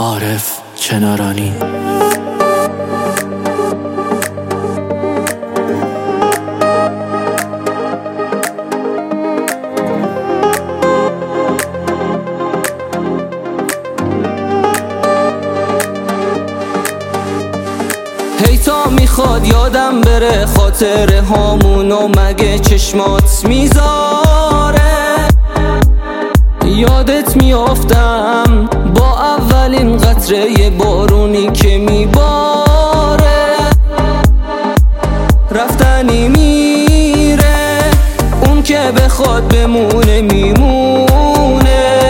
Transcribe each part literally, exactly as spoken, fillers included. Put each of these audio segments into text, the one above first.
عارف کنارانی. هی تا میخواد یادم بره خاطره هامونو مگه چشمات میذاره؟ یادت میافتم با اولین قطره بارونی که میباره. رفتنی میره، اون که بخواد بمونه میمونه.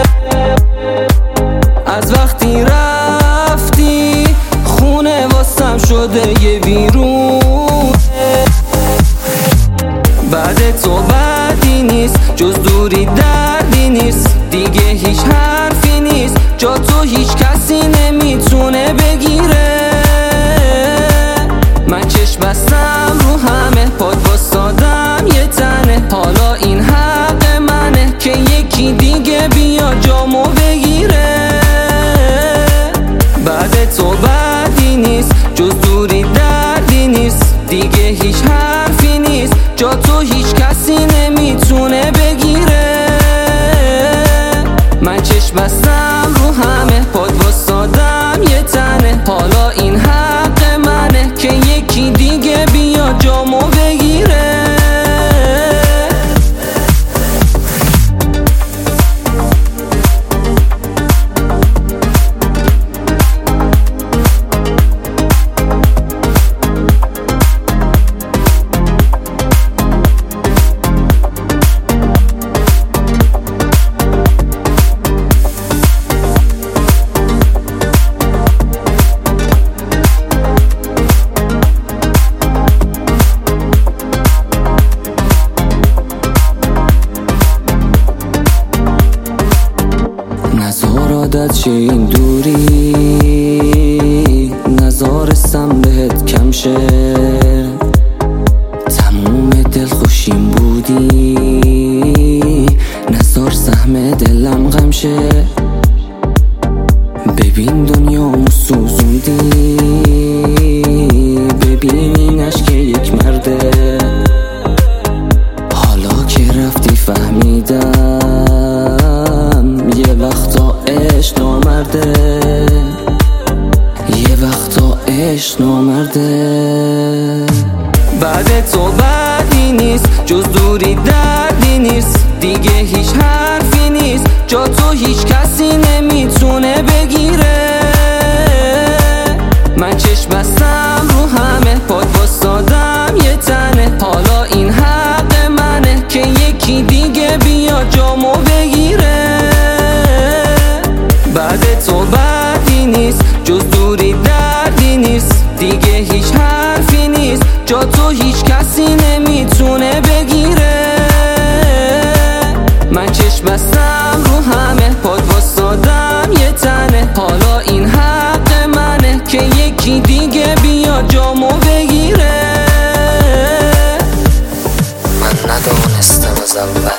از وقتی رفتی خونه واسم شده یه ویرونه. بعد تو بعدی نیست، جز دوری دردی نیست. دیگه هیچ حرفی نیست، جا تو هیچ کسی نمیتونه بگیره. من چشم بستم رو همه، پاد واسادم یه تنه. حالا این حق منه که یکی دیگه بیا جامو بگیره. بعد تو بعدی نیست، جز دوری دردی نیست. دیگه هیچ حرفی نیست، جا تو هیچ کسی نمیتونه بگیره. من چشم بستم رو همه، پاد واسادم یه تنه. حالا این حق منه که یکی دیگه بیا جامو بگیره. نزار عادت شه این دوری، نزارستم بهت کم شه. تموم دل خوشیم بودی، نزار سهم دلم غم شه. ببین دنیامو سوزوندی، ببین این عشق یک مرده. حالا که رفتی فهمیدم یه وقتا عشق نامرده، یه وقتا عشق نامرده. بعد تو بعدی نیست، جز دوری دردی نیست. دیگه هیچ حرفی نیست، جا تو هیچ کسی نمیتونه بگیره. من چشم بستم رو همه، پاد واسادم یه تنه. حالا این حق منه که یکی دیگه بیا جامو بگیره. بعد تو بعدی نیست، جز دوری دردی نیست. دیگه هیچ حرفی نیست، جا تو هیچ کسی نمیتونه بگیره. من چشم بستم رو همه، پاد واسادم یه تنه. حالا این حق منه که یکی دیگه بیا جامو بگیره. من ندانستم از اول